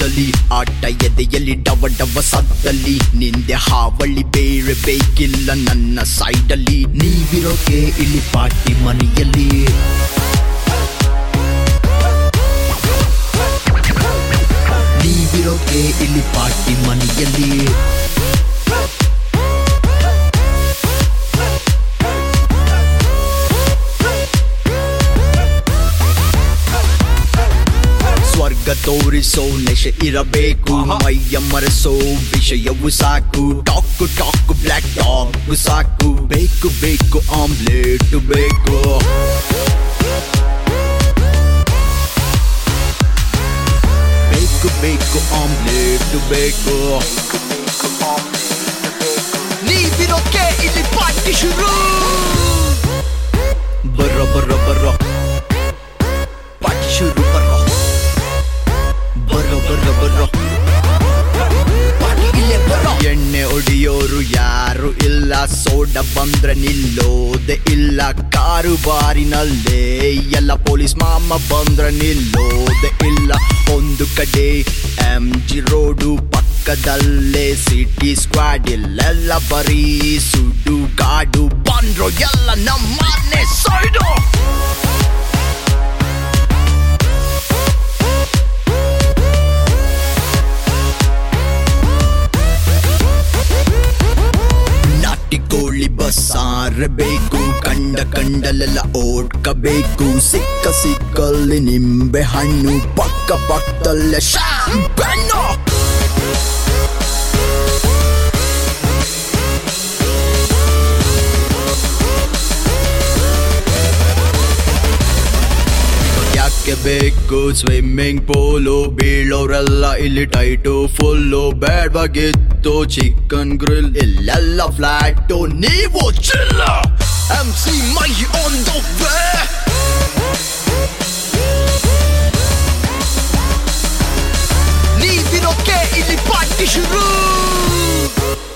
ಸುತ್ತಲಿ ಆಟ ಎದೆಯಲ್ಲಿ ಡವ ಡವ ಸತ್ತಲಿ ನಿಂದೆ ಹಾವಳಿ ಬೇರೆ ಬೇಕಿಲ್ಲ ನನ್ನ ಸೈಡಲ್ಲಿ ನೀವಿರೋಕೆ ಇಲ್ಲಿ ಪಾರ್ಟಿ ಮನೆಯಲ್ಲಿ ನೀವಿರೋಕೆ ಇಲ್ಲಿ ಪಾರ್ಟಿ ಮನೆಯಲ್ಲಿ ಸ್ವರ್ಗ ತೋರಿಸೋ ನೆಶೆ ಇರಬೇಕು ಮೈಯ ಮರೆಸೋ ವಿಷಯವು ಸಾಕು ಟಾಕು ಟಾಕು ಬ್ಲ್ಯಾಕ್ ಟಾಕ್ ಸಾಕು ಬೇಕು ಬೇಕು ಆಮ್ಲೆಟ್ ಬೇಕು ಬೇಕು ಬೇಕು ಆಮ್ಲೆಟ್ ಬೇಕು ನೀವಿರೋಕೆ ಇಲ್ಲಿ ಪಾರ್ಟಿ ಶುರು ಬರೋ ಬರೋ ಬರೋ ಪಾರ್ಟಿ ಶುರು ಬರೋ ಎಣ್ಣೆ ಹೊಡಿಯೋರು ಯಾರು ಇಲ್ಲ ಸೋಡ ಬಂದ್ರೆ ನಿಲ್ಲೋದೆ ಇಲ್ಲ ಕಾರು ಬಾರಿನಲ್ಲೇ ಎಲ್ಲ ಪೊಲೀಸ್ ಮಾಮ ಬಂದ್ರೆ ನಿಲ್ಲೋದೆ ಇಲ್ಲ ಒಂದು ಕಡೆ MG ರೋಡು ಪಕ್ಕದಲ್ಲೇ ಸಿಟಿ ಸ್ಕ್ವಾಡ್ ಇಲ್ಲೆಲ್ಲ ಬರೀ ಸುಡು ಗಾಡು ಬಂದ್ರು ಎಲ್ಲ ನಮ್ಮನೆ ಸೈಡು ಕೋಳಿ ಬಸ್ಸಾರಬೇಕು ಕಂಡ ಕಂಡಲೆಲ್ಲ ಓಡ್ಕಬೇಕು ಸಿಕ್ಕ ಸಿಕ್ಕಲ್ಲಿ ನಿಂಬೆ ಹಣ್ಣು ಪಕ್ಕ ಪಕ್ಕದಲ್ಲೇ ಶಾಂಪನ್ನು ಯಾಕೆ ಬೇಕು ಸ್ವಿಮ್ಮಿಂಗ್ ಪೂಲು ಬೀಳೋರೆಲ್ಲ ಇಲ್ಲಿ ಟೈಟು ಫುಲ್ಲು ಬೇಡವಾಗಿತ್ತು ಚಿಕನ್ ಗ್ರಿಲ್ ಇಲ್ಲೆಲ್ಲ ಫ್ಲಾಟು ನೀವು ಚಿಲ್ಲ MC my on the way ನೀವಿರೋಕೆ ಇಲ್ಲಿ ಪಾರ್ಟಿ ಶುರು